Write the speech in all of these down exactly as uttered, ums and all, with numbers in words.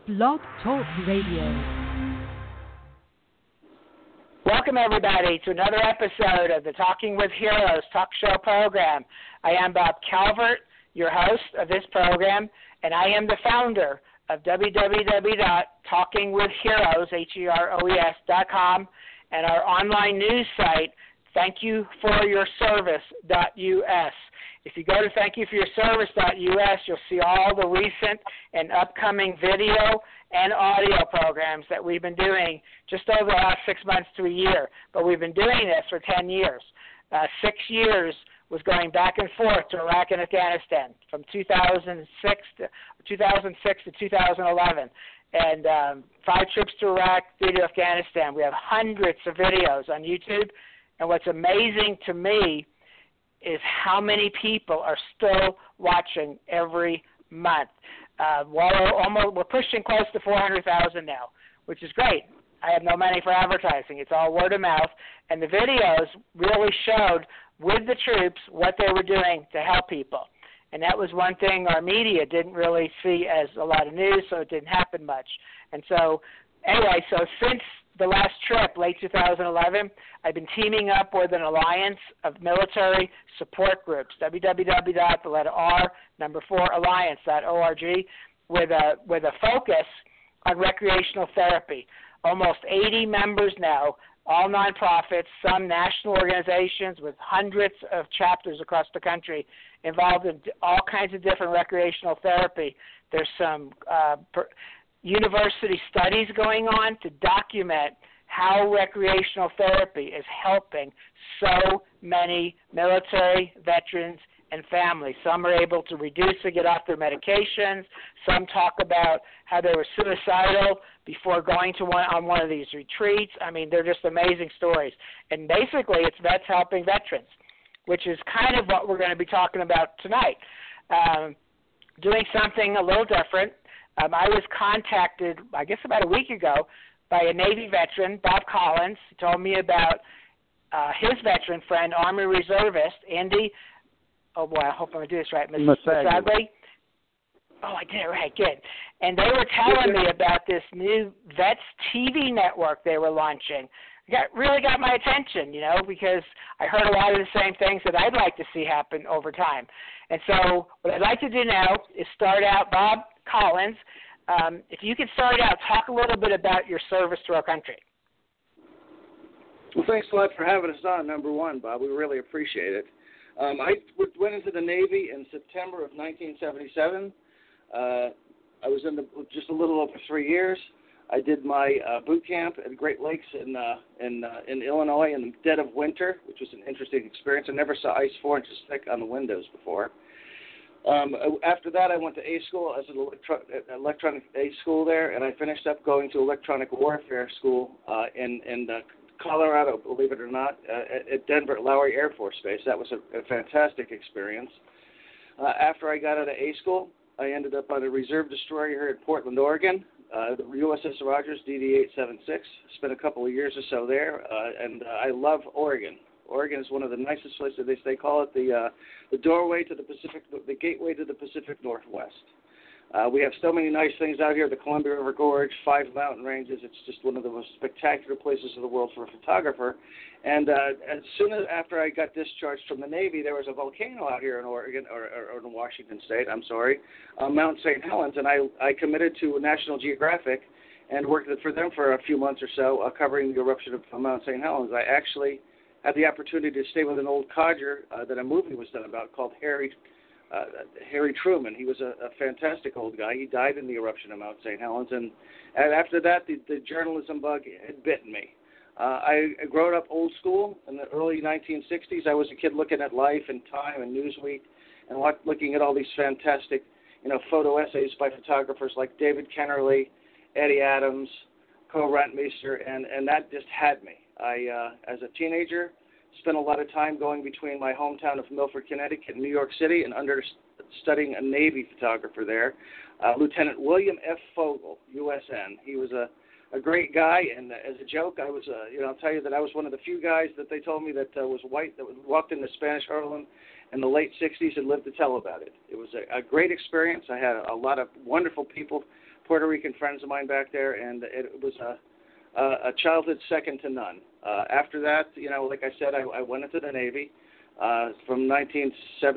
Blog Talk Radio. Welcome, everybody, to another episode of the Talking with Heroes talk show program. I am Bob Calvert, your host of this program, and I am the founder of w w w dot talking with heroes dot com and our online news site, thank you for your service dot u s. If you go to thank you for your service dot u s, you'll see all the recent and upcoming video and audio programs that we've been doing just over the last six months to a year. But we've been doing this for ten years. Uh, six years was going back and forth to Iraq and Afghanistan from two thousand six to two thousand six to two thousand eleven. And um, five trips to Iraq, three to Afghanistan. We have hundreds of videos on YouTube. And what's amazing to me is how many people are still watching every month. Uh, well, we're, almost, we're pushing close to four hundred thousand now, which is great. I have no money for advertising. It's all word of mouth. And the videos really showed with the troops what they were doing to help people. And that was one thing our media didn't really see as a lot of news, so it didn't happen much. And so, anyway, so since the last trip, late two thousand eleven, I've been teaming up with an alliance of military support groups, w w w dot the letter R, number four, alliance dot org, with a, with a focus on recreational therapy. Almost eighty members now, all nonprofits, some national organizations with hundreds of chapters across the country involved in all kinds of different recreational therapy. There's some uh, per, university studies going on to document how recreational therapy is helping so many military veterans and families. Some are able to reduce or get off their medications. Some talk about how they were suicidal before going to one on one of these retreats. I mean, they're just amazing stories. And basically, it's vets helping veterans, which is kind of what we're going to be talking about tonight. Um, doing something a little different. Um, I was contacted, I guess about a week ago, by a Navy veteran, Bob Collins. He told me about uh, his veteran friend, Army Reservist, Andy, oh boy, I hope I'm going to do this right, Miz Masagli. Oh, I did it right, good. And they were telling me about this new Vets T V network they were launching. It got, really got my attention, you know, because I heard a lot of the same things that I'd like to see happen over time. And so what I'd like to do now is start out, Bob Collins, um, if you could start out, talk a little bit about your service to our country. Well, thanks a lot for having us on, number one, Bob. We really appreciate it. Um, I went into the Navy in September of nineteen seventy-seven. Uh, I was in the, just a little over three years. I did my uh, boot camp at Great Lakes in uh, in, uh, in Illinois in the dead of winter, which was an interesting experience. I never saw ice four inches thick on the windows before. Um, after that, I went to A school as an electro- electronic A school there, and I finished up going to electronic warfare school uh, in in uh, Colorado, believe it or not, uh, at Denver at Lowry Air Force Base. That was a, a fantastic experience. Uh, after I got out of A school, I ended up on a reserve destroyer here in Portland, Oregon, uh, the U S S Rogers D D eight seventy-six. Spent a couple of years or so there, uh, and uh, I love Oregon. Oregon is one of the nicest places. They, they call it the uh, the doorway to the Pacific, the gateway to the Pacific Northwest. Uh, we have so many nice things out here, the Columbia River Gorge, five mountain ranges. It's just one of the most spectacular places in the world for a photographer. And uh, as soon as after I got discharged from the Navy, there was a volcano out here in Oregon, or, or, or in Washington State, I'm sorry, uh, Mount Saint Helens. And I, I committed to National Geographic and worked for them for a few months or so, uh, covering the eruption of Mount Saint Helens. I actually had the opportunity to stay with an old codger uh, that a movie was done about called Harry Uh, Harry Truman. He was a, a fantastic old guy. He died in the eruption of Mount Saint Helens, and, and after that, the, the journalism bug had bitten me. Uh, I, I grew up old school in the early nineteen sixties. I was a kid looking at Life and Time and Newsweek, and what, looking at all these fantastic, you know, photo essays by photographers like David Kennerly, Eddie Adams, Co Rentmeester, and and that just had me. I, uh, as a teenager, spent a lot of time going between my hometown of Milford, Connecticut, and New York City, and under studying a Navy photographer there, uh, Lieutenant William F. Fogel, U S N. He was a, a great guy, and uh, as a joke, I was, uh, you know, I'll tell you that I was one of the few guys that they told me that uh, was white that walked into Spanish Harlem in the late sixties and lived to tell about it. It was a, a great experience. I had a, a lot of wonderful people Puerto Rican friends of mine back there, and it was a, a, a childhood second to none. Uh, after that, you know, like I said, I, I went into the Navy uh, from nineteen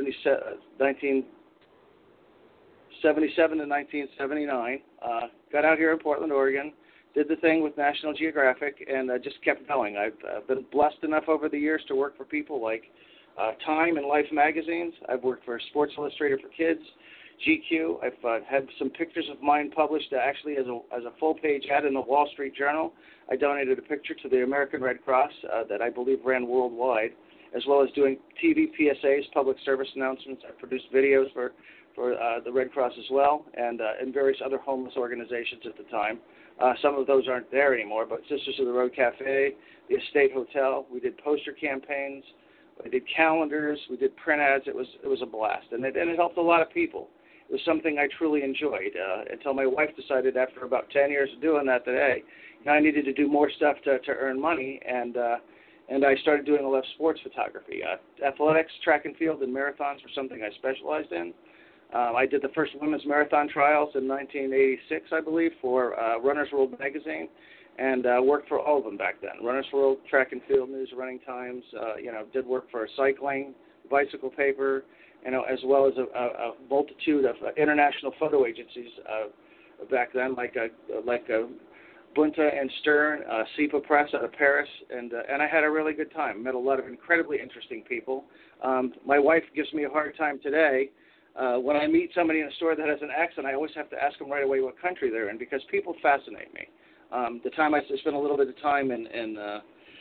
seventy-seven to nineteen seventy-nine. Uh, got out here in Portland, Oregon, did the thing with National Geographic, and uh, just kept going. I've uh, been blessed enough over the years to work for people like uh, Time and Life magazines. I've worked for Sports Illustrated for Kids, G Q. I've uh, had some pictures of mine published uh, actually as a as a full-page ad in the Wall Street Journal. I donated a picture to the American Red Cross uh, that I believe ran worldwide, as well as doing T V P S As, public service announcements. I produced videos for for uh, the Red Cross as well, and uh, and various other homeless organizations at the time. Uh, some of those aren't there anymore, but Sisters of the Road Cafe, the Estate Hotel. We did poster campaigns, we did calendars, we did print ads. It was it was a blast, and it and it helped a lot of people. It was something I truly enjoyed uh, until my wife decided after about ten years of doing that that hey, you know, I needed to do more stuff to to earn money, and uh, and I started doing a lot of sports photography. Uh, athletics, track and field, and marathons were something I specialized in. Um, I did the first women's marathon trials in nineteen eighty-six, I believe, for uh, Runner's World magazine, and uh, worked for all of them back then. Runner's World, Track and Field News, Running Times. Uh, you know, did work for cycling, bicycle paper, you know, as well as a, a, a multitude of uh, international photo agencies uh, back then, like a, like a Bunta and Stern, uh, SIPA Press out of Paris, and uh, and I had a really good time. Met a lot of incredibly interesting people. Um, my wife gives me a hard time today. Uh, when I meet somebody in a store that has an accent, I always have to ask them right away what country they're in because people fascinate me. Um, the time I spent a little bit of time in in, uh,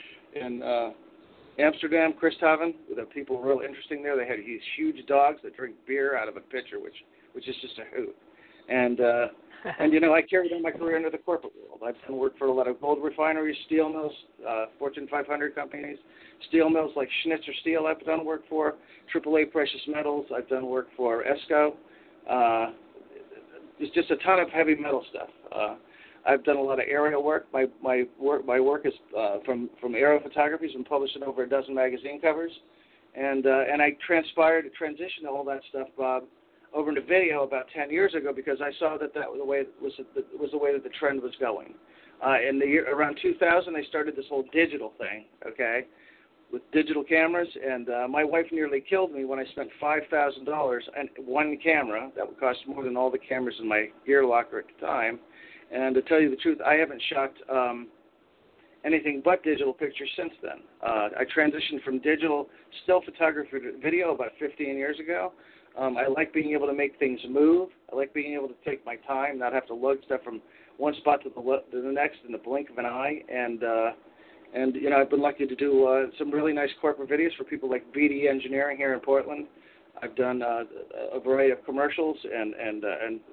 in uh, Amsterdam, Christhaven, the people were real interesting there. They had these huge dogs that drink beer out of a pitcher, which which is just a hoot. And uh, and you know, I carried on my career into the corporate world. I've done work for a lot of gold refineries, steel mills, uh, Fortune five hundred companies, steel mills like Schnitzer Steel. I've done work for triple A Precious Metals. I've done work for ESCO. Uh, there's just a ton of heavy metal stuff. Uh, I've done a lot of aerial work. My my work my work is uh, from from aerial photography. Has been published in over a dozen magazine covers, and uh, and I transpired to transition all that stuff, Bob, over into video about ten years ago because I saw that that was the way was the, was the way that the trend was going. Uh, in the year around two thousand, they started this whole digital thing, okay, with digital cameras, and uh, my wife nearly killed me when I spent five thousand dollars on one camera that would cost more than all the cameras in my gear locker at the time. And to tell you the truth, I haven't shot um, anything but digital pictures since then. Uh, I transitioned from digital still photography to video about fifteen years ago. Um, I like being able to make things move. I like being able to take my time, not have to lug stuff from one spot to the, to the next in the blink of an eye. And, uh, and you know, I've been lucky to do uh, some really nice corporate videos for people like B D Engineering here in Portland. I've done uh, a variety of commercials and, and, uh, and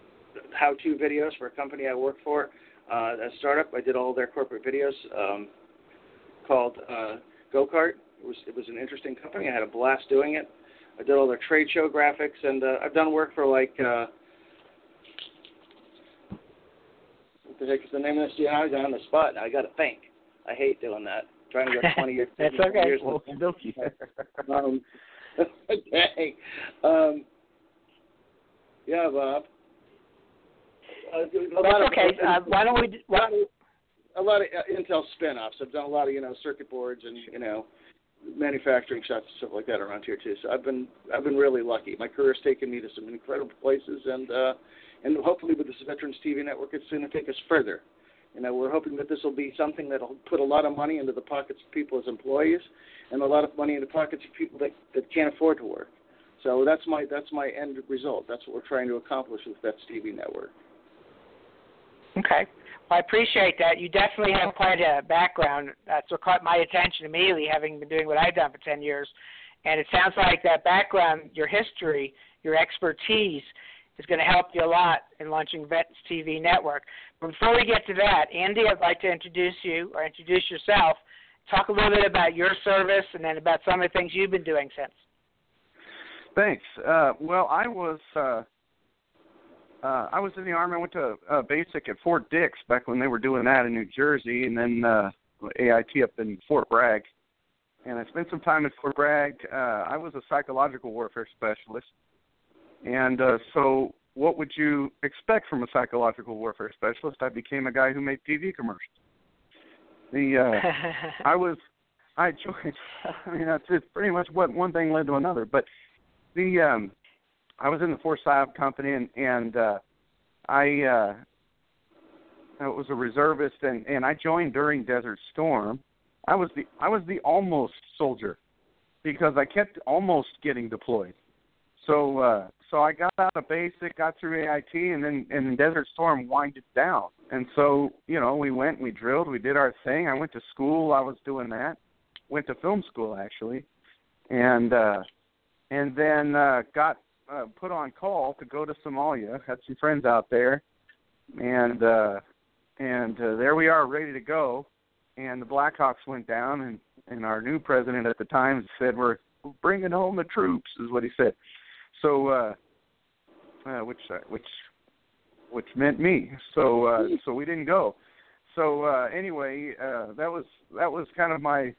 how-to videos for a company I work for, uh, a startup. I did all their corporate videos um, called uh, Go-Kart. It was, it was an interesting company. I had a blast doing it. I did all their trade show graphics, and uh, I've done work for, like, uh, what the heck is the name of this? Yeah, I was on the spot. Now I got to think. I hate doing that. Trying to go twenty years. That's okay. Years well, um, okay. Um, yeah, Bob. Uh, a That's lot okay. Of, uh, why don't we... Why, a lot of uh, Intel spin-offs. I've done a lot of, you know, circuit boards and, you know, manufacturing shots and stuff like that around here too. So I've been I've been really lucky. My career's taken me to some incredible places, and uh, and hopefully with this Veterans T V network, it's going to take us further. You know, we're hoping that this will be something that will put a lot of money into the pockets of people as employees, and a lot of money in the pockets of people that, that can't afford to work. So that's my that's my end result. That's what we're trying to accomplish with Vets T V network. Okay. Well, I appreciate that. You definitely have quite a background. That's what caught my attention immediately, having been doing what I've done for ten years. And it sounds like that background, your history, your expertise is going to help you a lot in launching Vets T V Network. But before we get to that, Andy, I'd like to introduce you or introduce yourself. Talk a little bit about your service and then about some of the things you've been doing since. Thanks. Uh, well, I was... Uh Uh, I was in the Army. I went to uh, basic at Fort Dix back when they were doing that in New Jersey, and then uh, A I T up in Fort Bragg. And I spent some time at Fort Bragg. Uh, I was a psychological warfare specialist. And uh, so what would you expect from a psychological warfare specialist? I became a guy who made T V commercials. The uh, I was I joined. I mean, that's it's pretty much what one thing led to another. But the um, I was in the Force Psyop company, and and uh, I uh, I was a reservist, and, and I joined during Desert Storm. I was the I was the almost soldier because I kept almost getting deployed. So uh, so I got out of basic, got through A I T, and then and Desert Storm winded down. And so, you know, we went, we drilled, we did our thing. I went to school. I was doing that. Went to film school, actually. And uh, and then uh, got uh, put on call to go to Somalia. Had some friends out there. And, uh, and uh, there we are, ready to go. And the Blackhawks went down, and, and our new president at the time said, we're bringing home the troops, is what he said. So, uh, uh, which uh, which which meant me. So uh, so we didn't go. So uh, anyway, uh, that was that was kind of my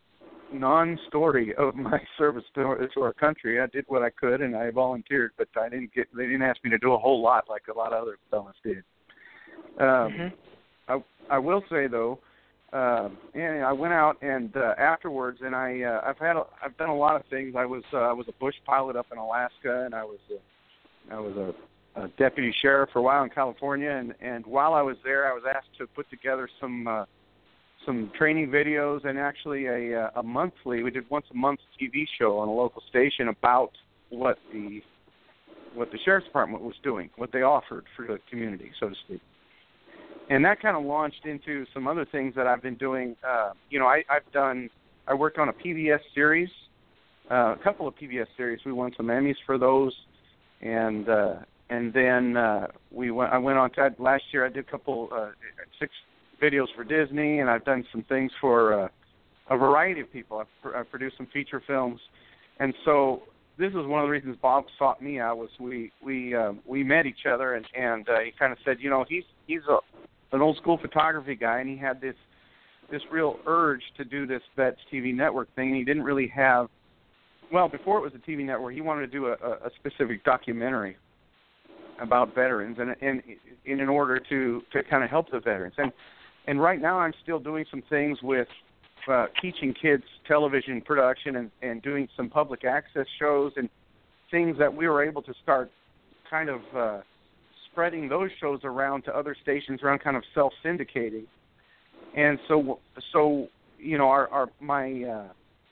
non-story of my service to, to our country. I did what I could, and I volunteered, but I didn't get. They didn't ask me to do a whole lot like a lot of other fellas did. Um, mm-hmm. I I will say though. Uh, and I went out and uh, afterwards, and I uh, I've had a, I've done a lot of things. I was uh, I was a bush pilot up in Alaska, and I was uh, I was a, a deputy sheriff for a while in California. And, and while I was there, I was asked to put together some uh, some training videos and actually a a monthly. We did once a month T V show on a local station about what the what the sheriff's department was doing, what they offered for the community, so to speak. And that kind of launched into some other things that I've been doing. Uh, you know, I, I've done, I worked on a P B S series, uh, a couple of P B S series. We won some Emmys for those. And uh, and then uh, we went, I went on to, last year I did a couple, uh, six videos for Disney, and I've done some things for uh, a variety of people. I've, pr- I've produced some feature films. And so this is one of the reasons Bob sought me out was we, we, uh, we met each other, and, and uh, he kind of said, you know, he's, he's a, an old school photography guy, and he had this this real urge to do this Vets T V network thing. And he didn't really have, well, before it was a T V network, he wanted to do a, a specific documentary about veterans, and, and in, in order to, to kind of help the veterans. And and right now I'm still doing some things with uh, teaching kids television production and, and doing some public access shows and things that we were able to start kind of uh, spreading those shows around to other stations around, kind of self-syndicating. And so, so you know, our, our my uh,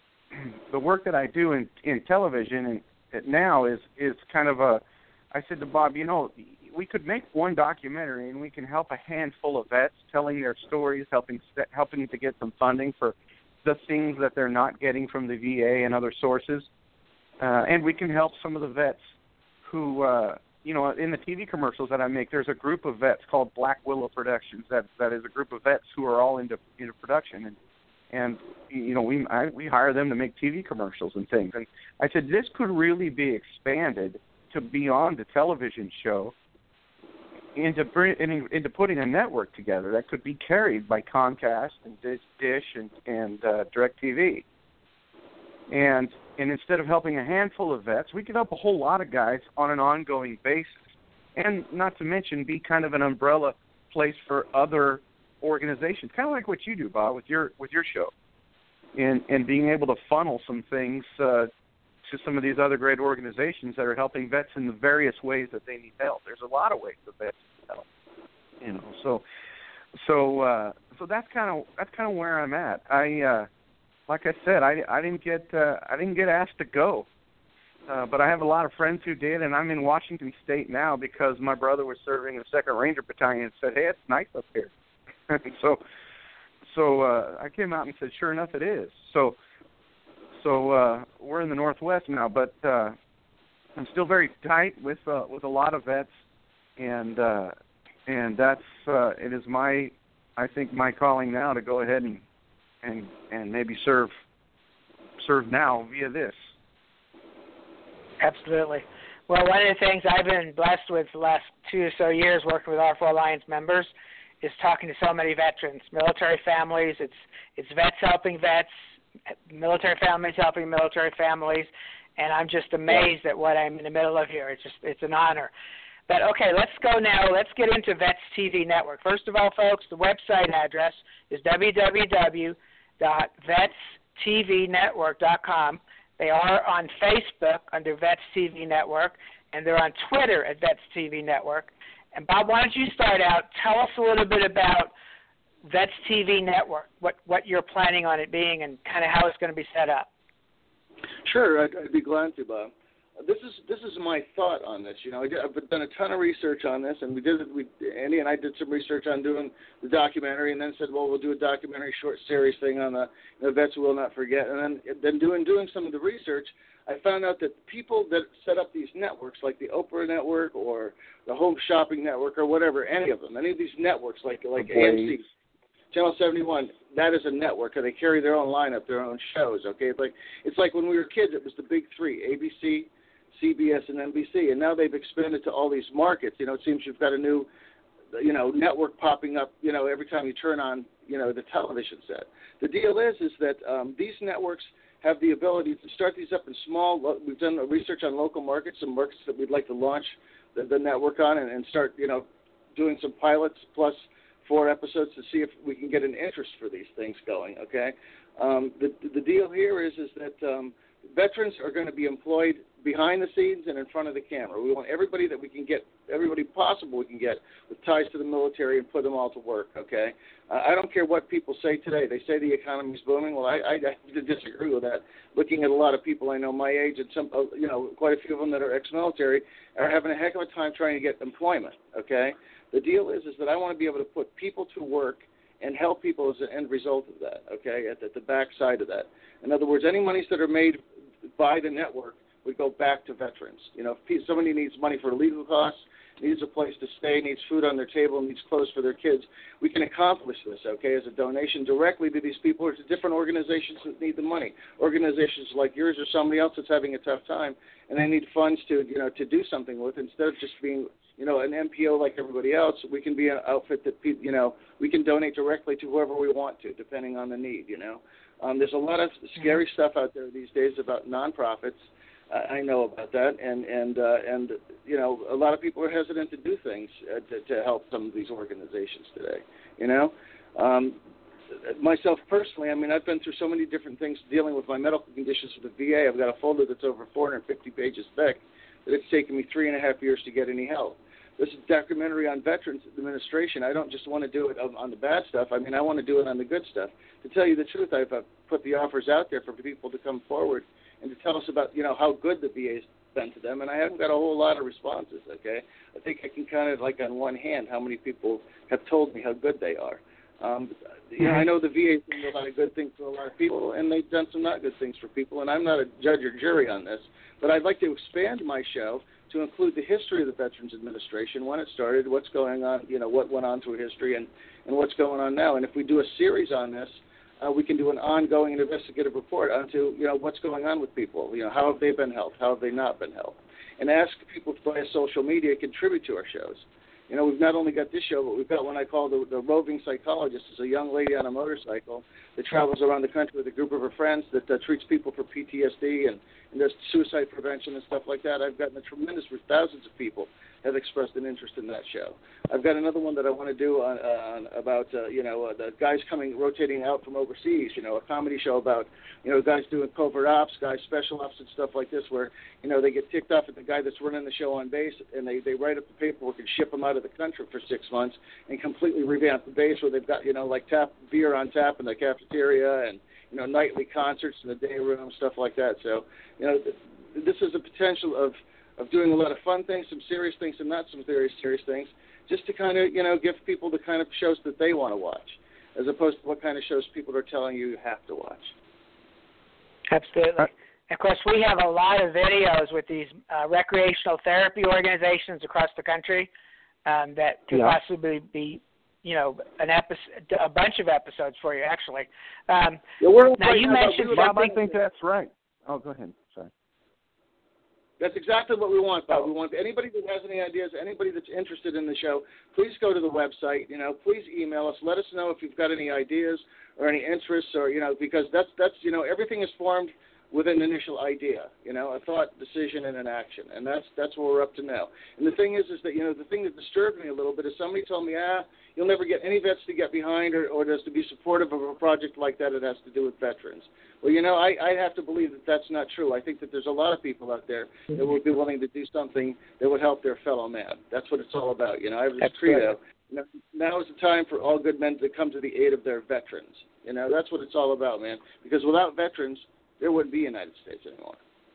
the work that I do in, in television and, and now is is kind of a. I said to Bob, you know, we could make one documentary and we can help a handful of vets telling their stories, helping helping to get some funding for the things that they're not getting from the V A and other sources, uh, and we can help some of the vets who. Uh, You know, in the T V commercials that I make, there's a group of vets called Black Willow Productions. That that is a group of vets who are all into into production, and and you know we I, we hire them to make T V commercials and things. And I said this could really be expanded to beyond the television show, into into putting a network together that could be carried by Comcast and Dish and and uh, DirecTV. And and instead of helping a handful of vets, we could help a whole lot of guys on an ongoing basis. And not to mention be kind of an umbrella place for other organizations, kind of like what you do, Bob, with your with your show. And and being able to funnel some things uh, to some of these other great organizations that are helping vets in the various ways that they need help. There's a lot of ways that vets need help. You know, so so uh, so that's kind of that's kind of where I'm at. I uh, Like I said, I, I didn't get uh, I didn't get asked to go, uh, but I have a lot of friends who did, and I'm in Washington State now because my brother was serving in the Second Ranger Battalion and said, "Hey, it's nice up here." so, so uh, I came out and said, "Sure enough, it is." So, so uh, we're in the Northwest now, but uh, I'm still very tight with uh, with a lot of vets, and uh, and that's uh, it is my I think my calling now to go ahead and. and and maybe serve serve now via this. Absolutely. Well, one of the things I've been blessed with the last two or so years working with R four Alliance members is talking to so many veterans, military families. It's it's vets helping vets, military families helping military families, and I'm just amazed at what I'm in the middle of here. It's just it's an honor. But, okay, let's go now. Let's get into Vets T V Network. First of all, folks, the website address is w w w dot vets t v network dot com. They are on Facebook under Vets T V Network, and they're on Twitter at Vets T V Network. And, Bob, why don't you start out? Tell us a little bit about Vets T V Network, what, what you're planning on it being and kind of how it's going to be set up. Sure, I'd, I'd be glad to, Bob. This is this is my thought on this. You know, I did, I've done a ton of research on this, and we did we Andy and I did some research on doing the documentary, and then said, well, we'll do a documentary short series thing on the, the Vets We'll Not Forget, and then then doing doing some of the research, I found out that people that set up these networks, like the Oprah Network or the Home Shopping Network or whatever, any of them, any of these networks, like like A M C, Channel seventy-one, that is a network, and they carry their own lineup, their own shows. Okay, it's like it's like when we were kids, it was the big three: A B C, C B S, and N B C, and now they've expanded to all these markets. You know, it seems you've got a new, you know, network popping up, you know, every time you turn on, you know, the television set. The deal is, is that um, these networks have the ability to start these up in small. We've done research on local markets, some markets that we'd like to launch the, the network on, and, and start, you know, doing some pilots plus four episodes to see if we can get an interest for these things going. Okay, um, the the deal here is, is that um, veterans are going to be employed behind the scenes and in front of the camera. We want everybody that we can get, everybody possible we can get with ties to the military and put them all to work, okay? Uh, I don't care what people say today. They say the economy's booming. Well, I, I, I disagree with that. Looking at a lot of people I know my age and some, uh, you know, quite a few of them that are ex-military are having a heck of a time trying to get employment, okay? The deal is, is that I want to be able to put people to work and help people as an end result of that, okay, at, at the back side of that. In other words, any monies that are made by the network would go back to veterans. You know, if somebody needs money for legal costs, needs a place to stay, needs food on their table, needs clothes for their kids, we can accomplish this, okay, as a donation directly to these people or to different organizations that need the money. Organizations like yours or somebody else that's having a tough time, and they need funds to, you know, to do something with. Instead of just being, you know, an M P O like everybody else, we can be an outfit that, you know, we can donate directly to whoever we want to, depending on the need, you know. Um, there's a lot of scary stuff out there these days about nonprofits. I know about that, and and uh, and you know, a lot of people are hesitant to do things uh, to, to help some of these organizations today. You know, um, myself personally, I mean, I've been through so many different things dealing with my medical conditions with the V A. I've got a folder that's over four hundred fifty pages thick that it's taken me three and a half years to get any help. This is a documentary on Veterans Administration. I don't just want to do it on the bad stuff. I mean, I want to do it on the good stuff. To tell you the truth, I've uh, put the offers out there for people to come forward and to tell us about, you know, how good the V A's been to them, and I haven't got a whole lot of responses, okay? I think I can count it, like, on one hand how many people have told me how good they are. Um, you know, I know the V A's done a lot of good things for a lot of people, and they've done some not good things for people, and I'm not a judge or jury on this, but I'd like to expand my show to include the history of the Veterans Administration, when it started, what's going on, you know, what went on through history, and, and what's going on now. And if we do a series on this, Uh, we can do an ongoing and investigative report onto, you know, what's going on with people. You know, how have they been helped? How have they not been helped? And ask people via social media to contribute to our shows. You know, we've not only got this show, but we've got what I call the, the roving psychologist. It's a young lady on a motorcycle that travels around the country with a group of her friends that uh, treats people for P T S D and, and does suicide prevention and stuff like that. I've gotten a tremendous, thousands of people have expressed an interest in that show. I've got another one that I want to do on, on about, uh, you know, uh, the guys coming, rotating out from overseas, you know, a comedy show about, you know, guys doing covert ops, guys special ops and stuff like this where, you know, they get ticked off at the guy that's running the show on base and they, they write up the paperwork and ship them out of the country for six months and completely revamp the base where they've got, you know, like tap beer on tap in the cafeteria and, you know, nightly concerts in the day room, stuff like that. So, you know, th- this is a potential of, of doing a lot of fun things, some serious things, and not some very serious things, just to kind of, you know, give people the kind of shows that they want to watch, as opposed to what kind of shows people are telling you you have to watch. Absolutely. Of course, we have a lot of videos with these uh, recreational therapy organizations across the country um, that could yeah. possibly be, you know, an episode, a bunch of episodes for you, actually. Um, yeah, we're now, you mentioned Bob, I think that's right. Oh, go ahead. Sorry. That's exactly what we want, Bob. We want anybody that has any ideas, anybody that's interested in the show, please go to the website. You know, please email us. Let us know if you've got any ideas or any interests, or you know, because that's that's you know, everything is formed with an initial idea, you know, a thought, decision, and an action. And that's that's what we're up to now. And the thing is, is that, you know, the thing that disturbed me a little bit is somebody told me, ah, you'll never get any vets to get behind or, or just to be supportive of a project like that. It has to do with veterans. Well, you know, I, I have to believe that that's not true. I think that there's a lot of people out there that would be willing to do something that would help their fellow man. That's what it's all about. You know, I have this credo. Now, now is the time for all good men to come to the aid of their veterans. You know, that's what it's all about, man. Because without veterans, there wouldn't be United States anymore.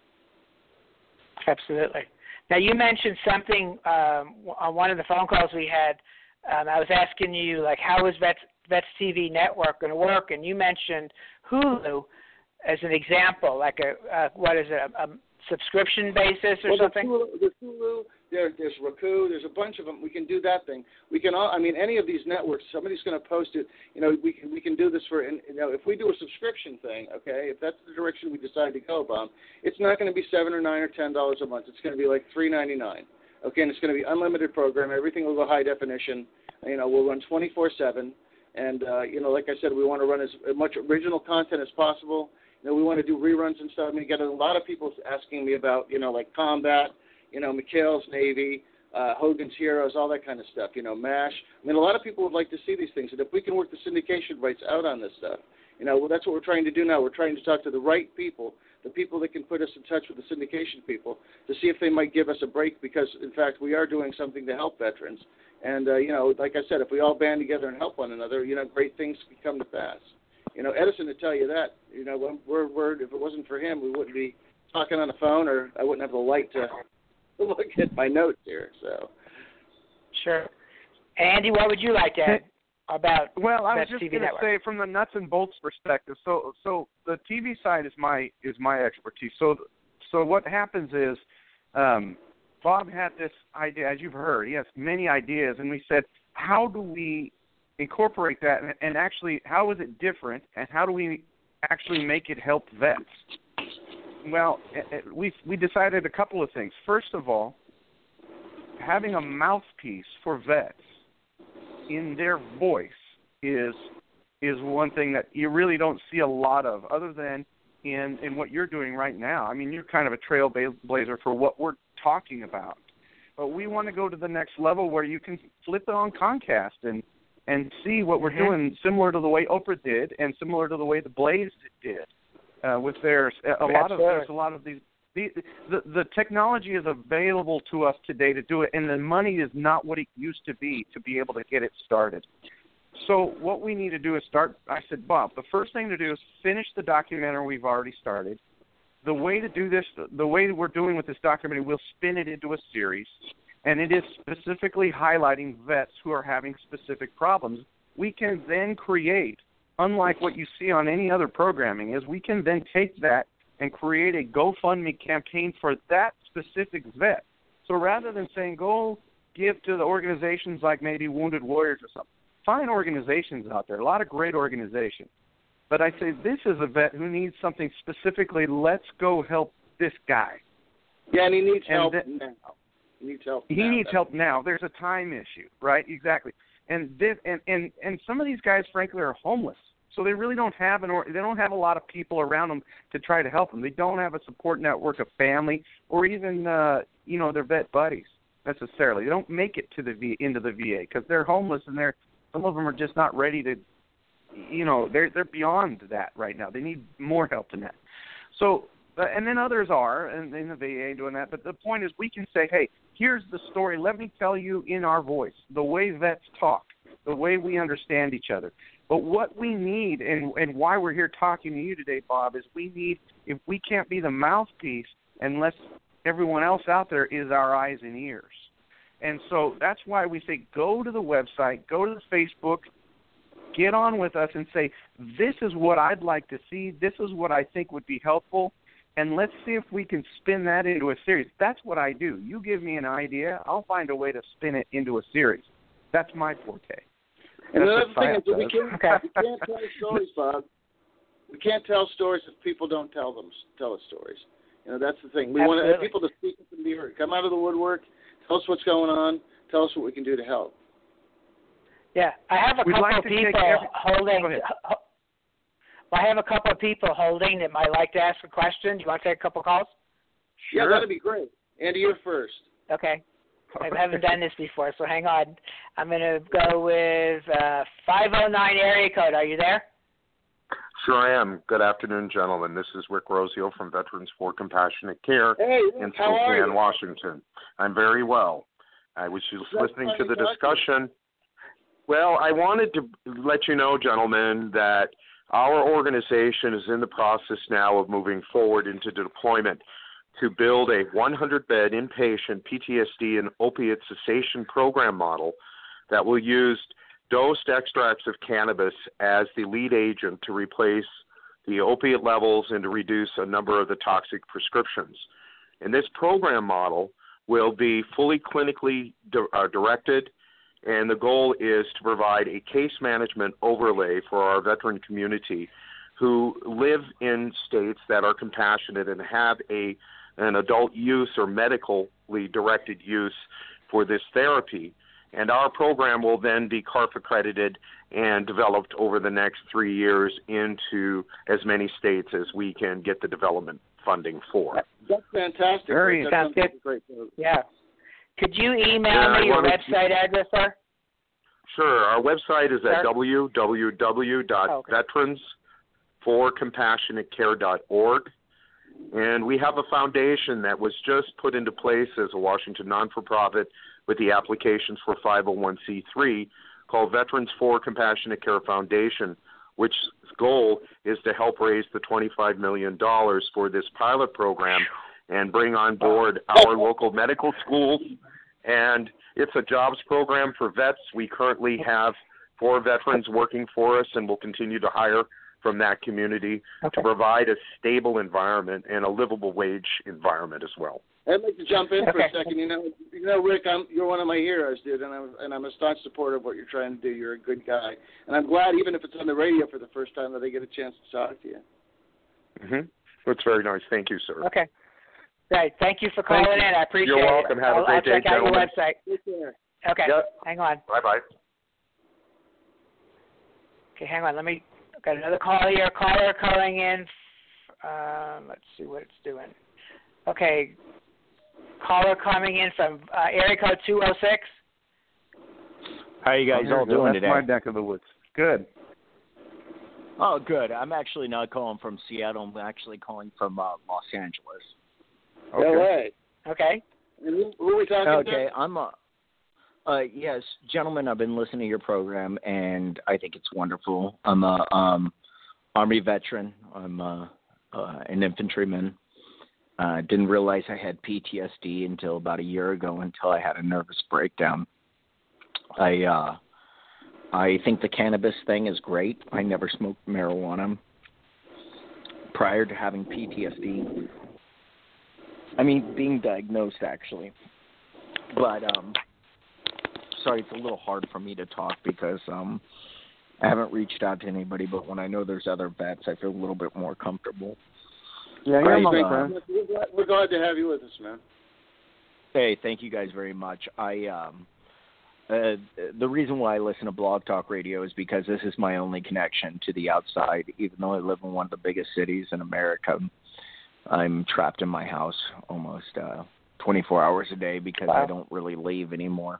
Absolutely. Now, you mentioned something um, on one of the phone calls we had. Um, I was asking you, like, how is Vets, Vets T V Network going to work? And you mentioned Hulu as an example, like a, uh, what is it, a, a subscription basis or well, something? Hulu, there's Hulu, there, there's Roku, there's a bunch of them. We can do that thing. We can all, I mean, any of these networks, somebody's going to post it. You know, we can we can do this for, you know, if we do a subscription thing, okay, if that's the direction we decide to go, Bob, it's not going to be seven or nine or ten dollars a month. It's going to be like three ninety-nine. Okay, and it's going to be unlimited program. Everything will go high definition. You know, we'll run twenty-four seven. And, uh, you know, like I said, we want to run as much original content as possible. You know, we want to do reruns and stuff. I mean, get a lot of people asking me about, you know, like Combat, you know, McHale's Navy, uh, Hogan's Heroes, all that kind of stuff, you know, MASH. I mean, a lot of people would like to see these things. And if we can work the syndication rights out on this stuff, you know, well, that's what we're trying to do now. We're trying to talk to the right people, the people that can put us in touch with the syndication people to see if they might give us a break because, in fact, we are doing something to help veterans. And, uh, you know, like I said, if we all band together and help one another, you know, great things can come to pass. You know, Edison would tell you that, you know, we're, we're, if it wasn't for him, we wouldn't be talking on the phone or I wouldn't have the light to look at my notes here. So, sure. Andy, what would you like to add about Well, I was Vets just T V going to Network? say from the nuts and bolts perspective. So, so the T V side is my is my expertise. So, so what happens is, um, Bob had this idea, as you've heard. He has many ideas, and we said, how do we incorporate that, and, and actually, how is it different, and how do we actually make it help vets? Well, we we decided a couple of things. First of all, having a mouthpiece for vets in their voice is is one thing that you really don't see a lot of, other than in, in what you're doing right now. I mean, you're kind of a trailblazer for what we're talking about. But we want to go to the next level where you can flip it on Comcast and and see what we're mm-hmm. doing, similar to the way Oprah did and similar to the way the Blaze did. Uh, with their a lot of there's a lot of these the, the the technology is available to us today to do it, and the money is not what it used to be to be able to get it started. So what we need to do is start. I said, Bob, the first thing to do is finish the documentary we've already started. The way to do this, the way we're doing with this documentary, we'll spin it into a series, and it is specifically highlighting vets who are having specific problems. We can then create, unlike what you see on any other programming, is we can then take that and create a GoFundMe campaign for that specific vet. So rather than saying, go give to the organizations like maybe Wounded Warriors or something, find organizations out there, a lot of great organizations. But I say, this is a vet who needs something specifically. Let's go help this guy. Yeah, and he needs and help th- now. He needs help He now. needs help now. There's a time issue, right? Exactly. And this, and, and, and some of these guys, frankly, are homeless. So they really don't have an or they don't have a lot of people around them to try to help them. They don't have a support network of family or even uh, you know, their vet buddies necessarily. They don't make it to the v, into the V A because they're homeless and they're some of them are just not ready to. You know, they're they're beyond that right now. They need more help than that. So, uh, and then others are in, in the V A doing that. But the point is, we can say, hey, here's the story. Let me tell you in our voice, the way vets talk, the way we understand each other. But what we need, and, and why we're here talking to you today, Bob, is we need, if we can't be the mouthpiece unless everyone else out there is our eyes and ears. And so that's why we say go to the website, go to the Facebook, get on with us and say, this is what I'd like to see, this is what I think would be helpful, and let's see if we can spin that into a series. That's what I do. You give me an idea, I'll find a way to spin it into a series. That's my forte. And That's another thing is that we Okay. can't, we can't tell stories, Bob. We can't tell stories if people don't tell them tell us stories. You know, that's the thing. We Absolutely. want people to speak up and be heard. Come out of the woodwork, tell us what's going on, tell us what we can do to help. Yeah, I have a We'd couple like of to people take every- holding. Go ahead. Well, I have a couple of people holding that might like to ask a question. Do you want to take a couple calls? Sure. Yeah, that'd be great. Andy, you're first. Okay. I haven't done this before, so hang on. I'm going to go with uh, five oh nine area code. Are you there? Sure I am. Good afternoon, gentlemen. This is Rick Rosio from Veterans for Compassionate Care hey, in how are Spokane, you? Washington. I'm very well. I was just That's listening to the talking. discussion. Well, I wanted to let you know, gentlemen, that our organization is in the process now of moving forward into deployment to build a one hundred bed inpatient P T S D and opiate cessation program model that will use dosed extracts of cannabis as the lead agent to replace the opiate levels and to reduce a number of the toxic prescriptions. And this program model will be fully clinically di- uh, directed, and the goal is to provide a case management overlay for our veteran community who live in states that are compassionate and have a an adult use or medically directed use for this therapy. And our program will then be C A R F accredited and developed over the next three years into as many states as we can get the development funding for. That's fantastic. Very That sounds good. Great. Yeah. Could you email Yeah, me your wanted website to... address, sir? Sure. Our website is Sure. at w w w dot veterans for compassionate care dot org. And we have a foundation that was just put into place as a Washington non-for-profit with the applications for five oh one c three called Veterans for Compassionate Care Foundation, which goal is to help raise the twenty-five million dollars for this pilot program and bring on board our local medical schools. And it's a jobs program for vets. We currently have four veterans working for us and will continue to hire from that community okay. to provide a stable environment and a livable wage environment as well. I'd like to jump in okay. for a second. You know, you know, Rick, I'm, you're one of my heroes, dude, and I'm and I'm a staunch supporter of what you're trying to do. You're a good guy, and I'm glad, even if it's on the radio for the first time, that I get a chance to talk to you. Mm-hmm. That's very nice. Thank you, sir. Okay. Great. Thank you for calling Thank you. in. I appreciate it. You're welcome. Have I'll, a great I'll day, check out gentlemen. your website. Take care. Okay. Yep. Hang on. Bye-bye. Okay, hang on. Let me. I've got another call here. Caller calling in. Um, let's see what it's doing. Okay. Caller coming in from uh, area code two oh six. How are you guys all doing That's today? my neck of the woods. Good. Oh, good. I'm actually not calling from Seattle. I'm actually calling from uh, Los Angeles. Okay. L A. Okay. And who, who are we talking Okay, to? I'm a. Uh, yes, gentlemen, I've been listening to your program, and I think it's wonderful. I'm a um, Army veteran. I'm a, uh, an infantryman. I uh, didn't realize I had P T S D until about a year ago, until I had a nervous breakdown. I uh, I think the cannabis thing is great. I never smoked marijuana prior to having P T S D. I mean, being diagnosed, actually. But, um, sorry, it's a little hard for me to talk because um, I haven't reached out to anybody, but when I know there's other vets, I feel a little bit more comfortable. Yeah, you're Right, my uh, friend. We're glad, we're glad to have you with us, man. Hey, thank you guys very much. I um, uh, the reason why I listen to Blog Talk Radio is because this is my only connection to the outside. Even though I live in one of the biggest cities in America, I'm trapped in my house almost uh, twenty-four hours a day because wow. I don't really leave anymore.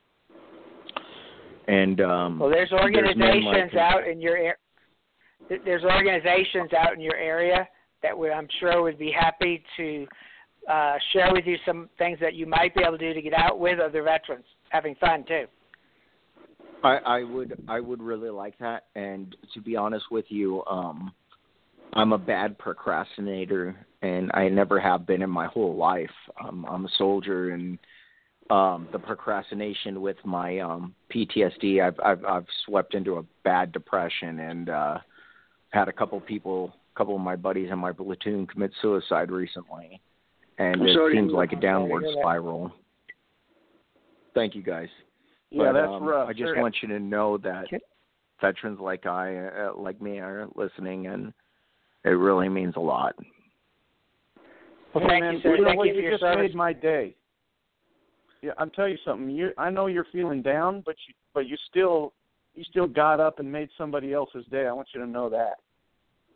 And um, well, there's organizations there's out in your area. There's organizations out in your area that would, I'm sure, would be happy to uh, share with you some things that you might be able to do to get out with other veterans, having fun too. I, I would I would really like that. And to be honest with you, um, I'm a bad procrastinator, and I never have been in my whole life. Um, I'm a soldier, and um, the procrastination with my um, P T S D, I've, I've I've swept into a bad depression, and uh, had a couple people, a couple of my buddies in my platoon commit suicide recently, and I'm it sorry to seems hear like a that. downward Sorry to hear that. spiral. Thank you, guys. Yeah, But, that's um, rough. I just Sure. want you to know that Okay. veterans like I, uh, like me, are listening, and it really means a lot. Well, Hey, thank man, you, sir. know Thank what? you for your just service. made my day. Yeah, I'll tell you something. You, I know you're feeling down, but you, but you still, you still got up and made somebody else's day. I want you to know that.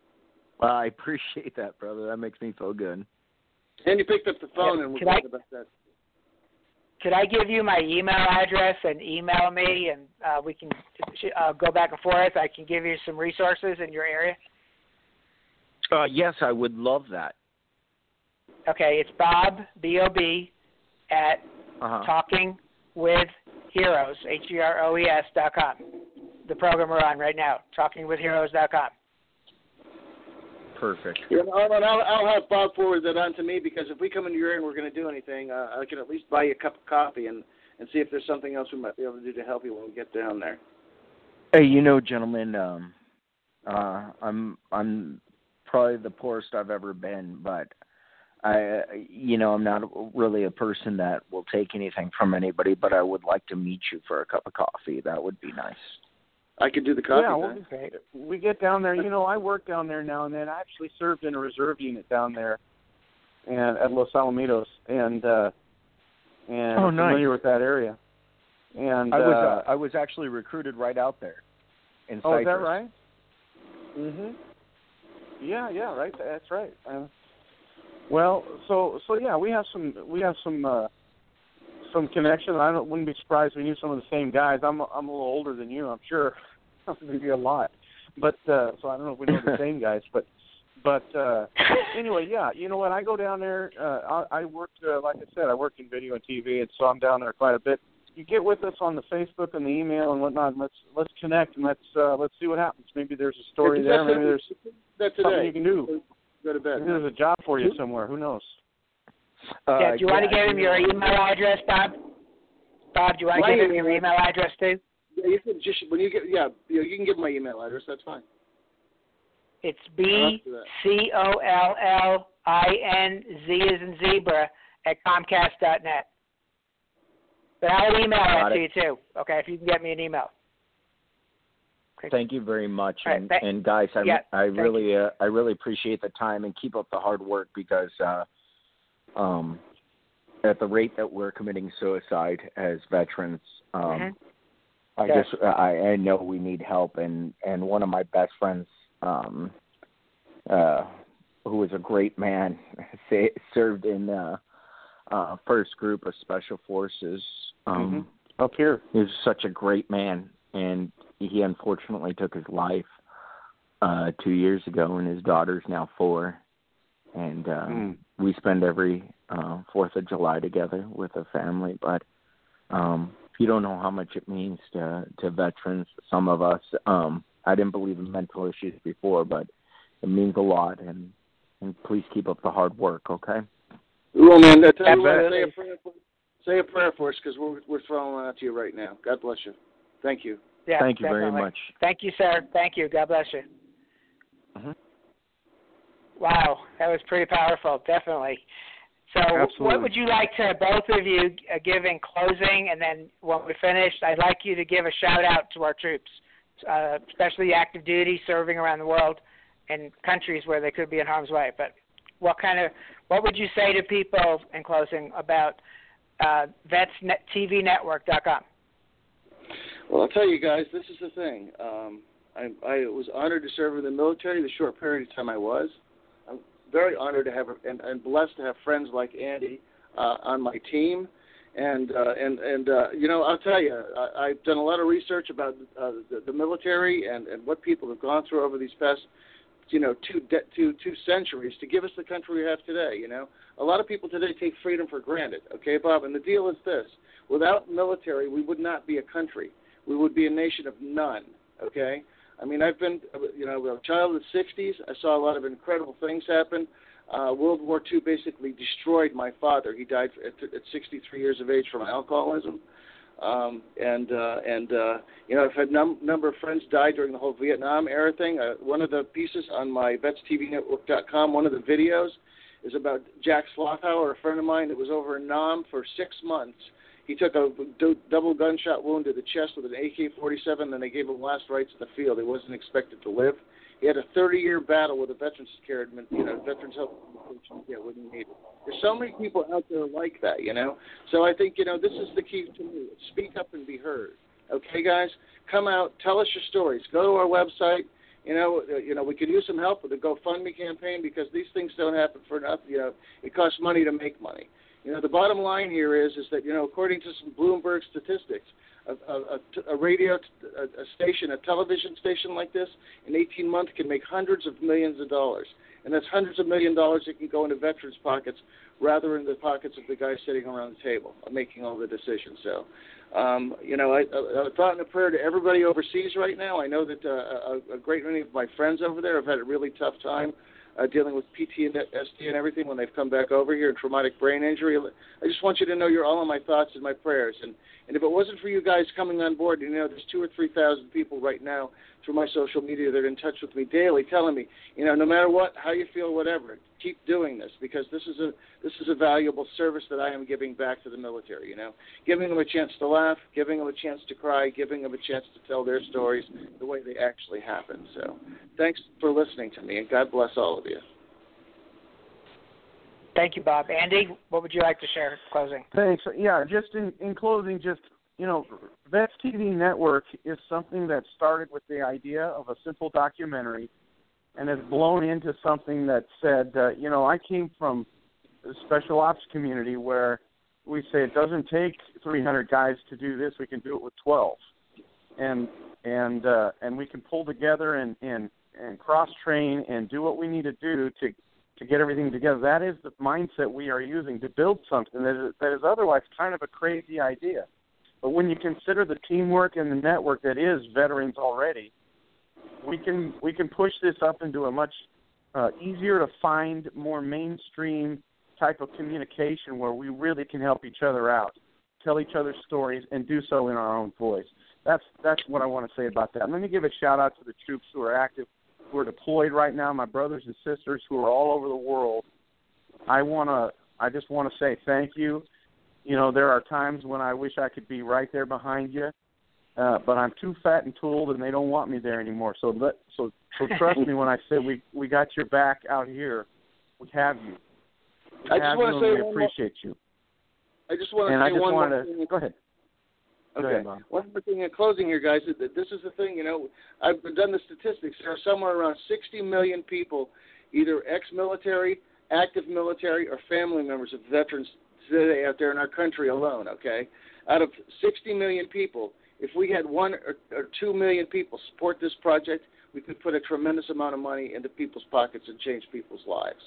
Well, I appreciate that, brother. That makes me feel good. And you picked up the phone, Yeah, and we'll could talk I- about that. Could I give you my email address and email me, and uh, we can uh, go back and forth? I can give you some resources in your area. Uh, yes, I would love that. Okay, it's Bob, B O B, at Uh-huh. Talking with Heroes, H E R O E S dot com. The program we're on right now, talking with heroes dot com. Perfect. Yeah, I'll, I'll, I'll have Bob forward that on to me, because if we come into your area and we're going to do anything, uh, I can at least buy you a cup of coffee and, and see if there's something else we might be able to do to help you when we get down there. Hey, you know, gentlemen, um, uh, I'm I'm probably the poorest I've ever been, but I, you know, I'm not really a person that will take anything from anybody, but I would like to meet you for a cup of coffee. That would be nice. I could do the coffee Yeah, thing. well, we get down there. You know, I work down there now and then. I actually served in a reserve unit down there, and at Los Alamitos, and uh, and Oh, I'm nice. familiar with that area. And I was uh, uh, I was actually recruited right out there. In oh, Cyprus. is that right? Mhm. Yeah, yeah, right. That's right. Uh, well, so so yeah, we have some we have some uh, some connection. I don't wouldn't be surprised if we knew some of the same guys. I'm I'm a little older than you, I'm sure. Maybe a lot, but uh, so I don't know if we know the same guys, but but uh, anyway, yeah. You know what? I go down there. Uh, I, I work uh, like I said, I work in video and T V, and so I'm down there quite a bit. You get with us on the Facebook and the email and whatnot. And let's let's connect and let's uh, let's see what happens. Maybe there's a story It's there. just Maybe there's That's something today. you can do. Go to bed. Maybe there's a job for you somewhere. Who knows? Uh, yeah, do you want to yeah, give him you your know, email address, Bob? Bob, do you want to My give him your email- email address too? Yeah, you can just when you get yeah, you, know, you can give my email address. That's fine. It's B C O L L I N Z as in zebra at Comcast dot net. But I'll email that Got to it. you too. Okay, if you can get me an email. Thank you very much, All right, and, thank- and guys, I yeah, I thank really uh, I really appreciate the time and keep up the hard work, because uh, um, at the rate that we're committing suicide as veterans, um, Mhm. I Yes. just I, I know we need help, and, and one of my best friends, um, uh, who was a great man, say, served in uh, uh, first group of special forces. Um, Mhm. Up here. He was such a great man, and he unfortunately took his life uh, two years ago, and his daughter's now four. And uh, Mm. we spend every uh, Fourth of July together with a family. But um, you don't know how much it means to to veterans. Some of us, um, I didn't believe in mental issues before, but it means a lot. And and please keep up the hard work, okay? Well, man, I tell you what, Absolutely. say a prayer for, say a prayer for us, because we're we're throwing one out to you right now. God bless you. Thank you. Yeah, Thank you very definitely. much. Thank you, sir. Thank you. God bless you. Mhm. Wow, that was pretty powerful, definitely. So Absolutely. what would you like to both of you uh, give in closing, and then when we're finished, I'd like you to give a shout-out to our troops, uh, especially active duty, serving around the world in countries where they could be in harm's way. But what kind of, what would you say to people in closing about uh, vets T V network dot com? Well, I'll tell you guys, this is the thing. Um, I, I was honored to serve in the military the short period of time I was. I'm very honored to have and, and blessed to have friends like Andy uh, on my team. And, uh, and, and uh, you know, I'll tell you, I, I've done a lot of research about uh, the, the military and, and what people have gone through over these past, you know, two, de- two, two centuries to give us the country we have today, you know. A lot of people today take freedom for granted, okay, Bob? And the deal is this. Without military, we would not be a country. We would be a nation of none, okay? I mean, I've been, you know, a child of the sixties. I saw a lot of incredible things happen. Uh, World War Two basically destroyed my father. He died at, at sixty-three years of age from alcoholism. Um, and, uh, and uh, you know, I've had a num- number of friends die during the whole Vietnam era thing. Uh, one of the pieces on my vets T V network dot com, one of the videos, is about Jack Slothauer, a friend of mine that was over in Nam for six months. He took a do- double gunshot wound to the chest with an A K forty-seven, and they gave him last rites in the field. He wasn't expected to live. He had a thirty-year battle with a Veterans Care, you know, Veterans Health Administration to get what he needed. There's so many people out there like that, you know. So I think, you know, this is the key to me. Speak up and be heard. Okay, guys? Come out. Tell us your stories. Go to our website. You know, uh, you know, we could use some help with the GoFundMe campaign because these things don't happen for nothing. You know, it costs money to make money. You know, the bottom line here is is that, you know, according to some Bloomberg statistics, a, a, a radio a, a station, a television station like this, in eighteen months can make hundreds of millions of dollars. And that's hundreds of million dollars that can go into veterans' pockets rather than the pockets of the guys sitting around the table making all the decisions. So, um, you know, I, I, a thought and a prayer to everybody overseas right now. I know that uh, a, a great many of my friends over there have had a really tough time Uh, dealing with P T S D and everything when they've come back over here and traumatic brain injury. I just want you to know you're all in my thoughts and my prayers. And, and if it wasn't for you guys coming on board, you know, there's two or three thousand people right now through my social media that are in touch with me daily telling me, you know, no matter what, how you feel, whatever, keep doing this because this is a this is a valuable service that I am giving back to the military, you know, giving them a chance to laugh, giving them a chance to cry, giving them a chance to tell their stories the way they actually happened. So thanks for listening to me, and God bless all of you. Thank you, Bob. Andy, what would you like to share in closing? Thanks. Yeah, just in, in closing, just, you know, Vets T V Network is something that started with the idea of a simple documentary and has blown into something that said, uh, you know, I came from the special ops community where we say it doesn't take three hundred guys to do this. We can do it with twelve. And and uh, and we can pull together and, and, and cross-train and do what we need to do to to get everything together. That is the mindset we are using to build something that is, that is otherwise kind of a crazy idea. But when you consider the teamwork and the network that is veterans already, we can we can push this up into a much uh, easier to find, more mainstream type of communication where we really can help each other out, tell each other stories, and do so in our own voice. That's that's what I want to say about that. And let me give a shout-out to the troops who are active, who are deployed right now, my brothers and sisters who are all over the world. I want to I just want to say thank you. You know, there are times when I wish I could be right there behind you, uh, but I'm too fat and tooled, and they don't want me there anymore. So let, so so trust me when I say we we got your back out here. We have you. We I have just want you to say and we one appreciate more, you. I just want to and say I just one wanted more to, thing. Go ahead. Go Okay. ahead, Bob. One more thing in closing here, guys. That this is the thing. You know, I've done the statistics. There are somewhere around sixty million people, either ex-military, active military, or family members of veterans today out there in our country alone. Okay, out of sixty million people, if we had one or, or two million people support this project, we could put a tremendous amount of money into people's pockets and change people's lives.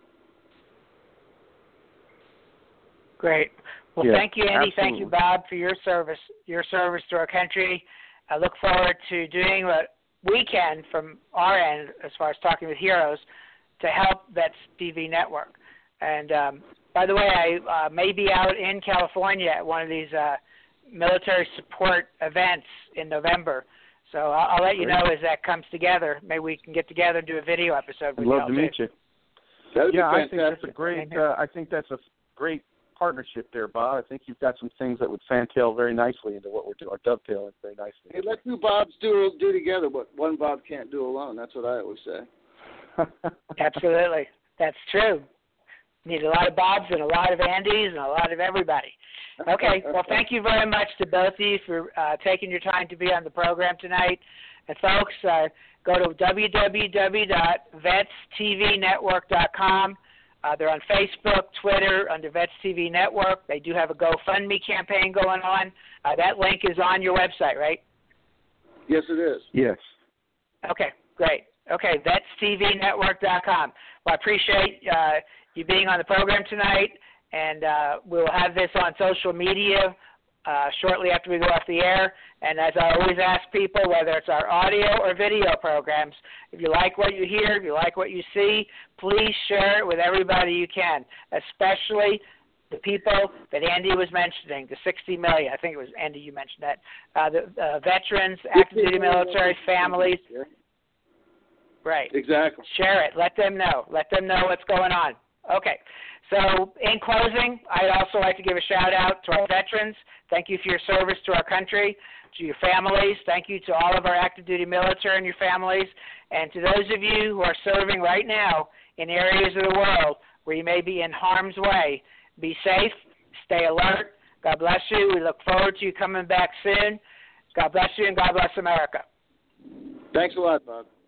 Great. Well, Yeah, thank you, Andy. absolutely. Thank you, Bob, for your service, your service to our country. I look forward to doing what we can from our end as far as talking with heroes to help Vets T V Network. And um, by the way, I uh, may be out in California at one of these uh, military support events in November. So I'll, I'll let you know as that comes together. Maybe we can get together and do a video episode with I'd love you. to meet you. That'd Yeah, be I think that's fantastic. a great. Uh, I think that's a great partnership there, Bob. I think you've got some things that would fantail very nicely into what we're doing, or dovetail it very nicely. Hey, let two Bobs do do together what one Bob can't do alone. That's what I always say. Absolutely. That's true. Need a lot of Bobs and a lot of Andys and a lot of everybody. Okay. Well, thank you very much to both of you for uh, taking your time to be on the program tonight. And, folks, uh, go to w w w dot vets t v network dot com. Uh, they're on Facebook, Twitter, under Vets T V Network. They do have a GoFundMe campaign going on. Uh, that link is on your website, right? Yes, it is. Yes. Okay, great. Okay, vets t v network dot com. Well, I appreciate uh, you being on the program tonight, and uh, we'll have this on social media uh, shortly after we go off the air. And as I always ask people, whether it's our audio or video programs, if you like what you hear, if you like what you see, please share it with everybody you can, especially the people that Andy was mentioning, the sixty million. I think it was Andy, you mentioned that. Uh, the uh, veterans, active duty military, families. Right. Exactly. Share it. Let them know. Let them know what's going on. Okay. So in closing, I'd also like to give a shout-out to our veterans. Thank you for your service to our country, to your families. Thank you to all of our active duty military and your families. And to those of you who are serving right now in areas of the world where you may be in harm's way, be safe, stay alert. God bless you. We look forward to you coming back soon. God bless you, and God bless America. Thanks a lot, Bob.